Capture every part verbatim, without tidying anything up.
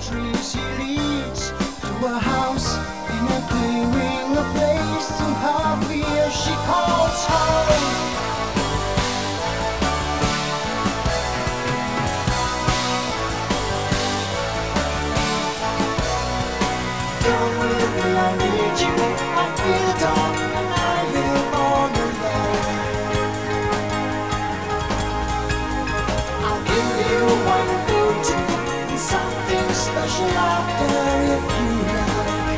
trees he leads to a house in a clearing, a place in her fear she calls home. Come with me, I need you. I feel the dark and I live all alone. I'll give you one food too, and something special after if you like.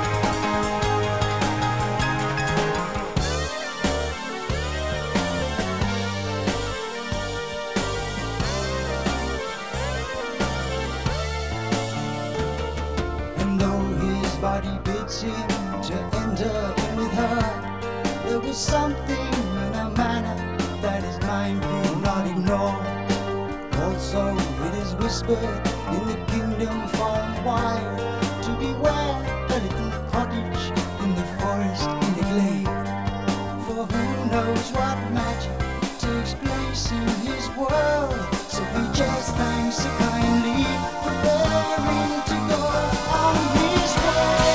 And though his body bids him to enter in with her, there was something in her manner that his mind could not ignore. Also it is whispered in the kingdom far and wide to beware a little cottage in the forest in the glade. For who knows what magic takes place in his world, so he just thanks her kindly, preparing to go on his way.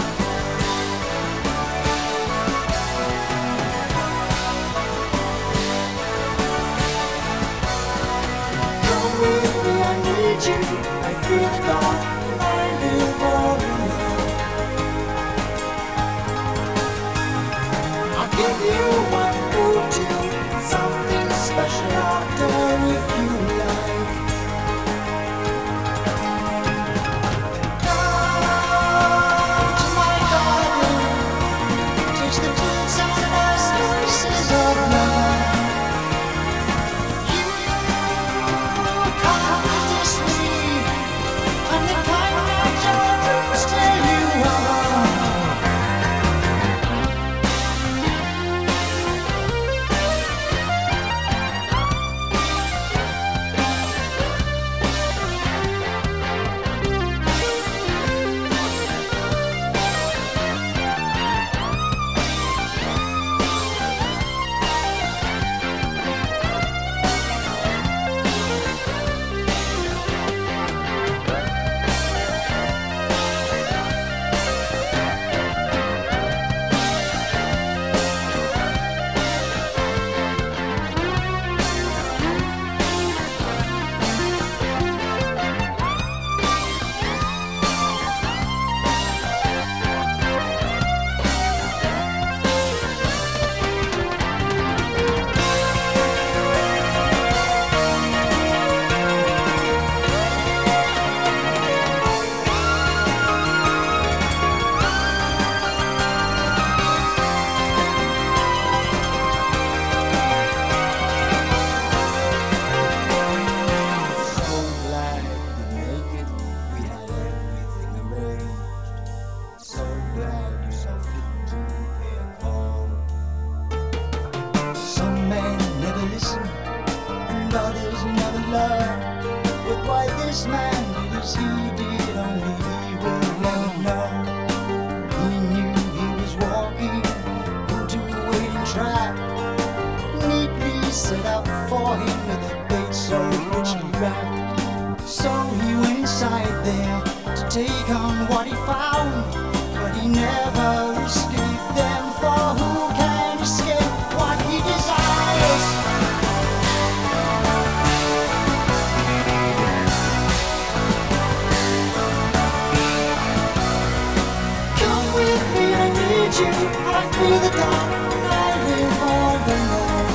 Come with me, I need you. I feel the dark and I live all alone. I'll give you one food too, something special after if you like. Come to my garden, taste the fruits and the spices of love. You come kiss me, I'm the kind that your dreams tell you of. Others never learn, but why this man did as he did, only he will never know. He knew he was walking into a waiting trap, neatly set out for him with a bait so richly wrapped. So he went inside there to take on what he found, but he never escaped them, for who can escape what he desires? You, I feel the dark and I live all alone.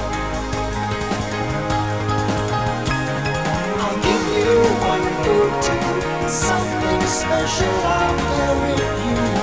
I'll give you one food too, something special after if you